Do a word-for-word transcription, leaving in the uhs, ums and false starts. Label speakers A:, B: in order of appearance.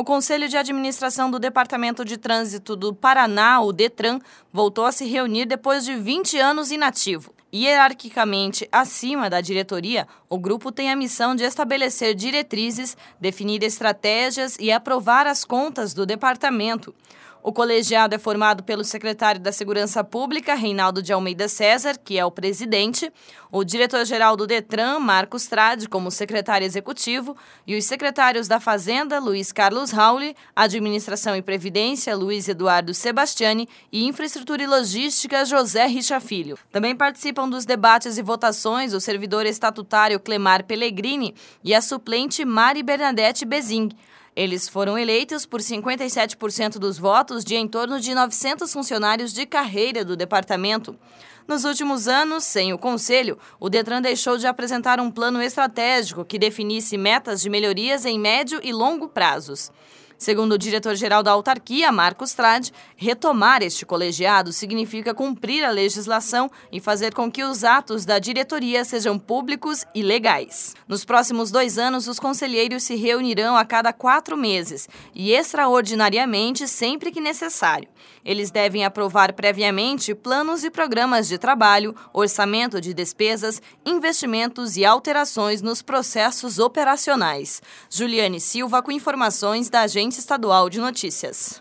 A: O Conselho de Administração do Departamento de Trânsito do Paraná, o DETRAN, voltou a se reunir depois de vinte anos inativo. Hierarquicamente acima da diretoria, o grupo tem a missão de estabelecer diretrizes, definir estratégias e aprovar as contas do departamento. O colegiado é formado pelo secretário da Segurança Pública, Reinaldo de Almeida César, que é o presidente, o diretor-geral do DETRAN, Marcos Trade, como secretário executivo, e os secretários da Fazenda, Luiz Carlos Rauli, Administração e Previdência, Luiz Eduardo Sebastiani, e Infraestrutura e Logística, José Richa Filho. Também participam dos debates e votações o servidor estatutário Clemar Pellegrini e a suplente Mari Bernadette Bezing. Eles foram eleitos por cinquenta e sete por cento dos votos de em torno de novecentos funcionários de carreira do departamento. Nos últimos anos, sem o Conselho, o DETRAN deixou de apresentar um plano estratégico que definisse metas de melhorias em médio e longo prazos. Segundo o diretor-geral da autarquia, Marcos Trade, retomar este colegiado significa cumprir a legislação e fazer com que os atos da diretoria sejam públicos e legais. Nos próximos dois anos, os conselheiros se reunirão a cada quatro meses e extraordinariamente sempre que necessário. Eles devem aprovar previamente planos e programas de trabalho, orçamento de despesas, investimentos e alterações nos processos operacionais. Juliane Silva com informações da Agência Estadual de Notícias.